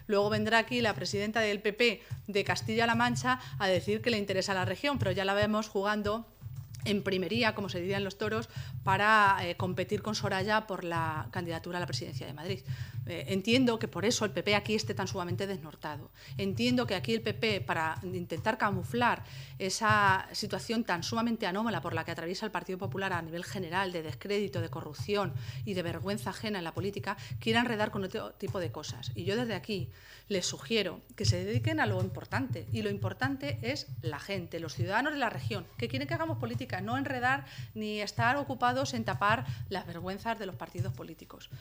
Luego vendrá aquí la presidenta del PP de Castilla-La Mancha a decir que le interesa la región, pero ya la vemos jugando en primería, como se diría en los toros, para competir con Soraya por la candidatura a la presidencia de Madrid. Entiendo que por eso el PP aquí esté tan sumamente desnortado. Entiendo que aquí el PP, para intentar camuflar esa situación tan sumamente anómala por la que atraviesa el Partido Popular a nivel general, de descrédito, de corrupción y de vergüenza ajena en la política, quiera enredar con otro tipo de cosas. Y yo desde aquí les sugiero que se dediquen a lo importante. Y lo importante es la gente, los ciudadanos de la región, que quieren que hagamos política, no enredar ni estar ocupados en tapar las vergüenzas de los partidos políticos.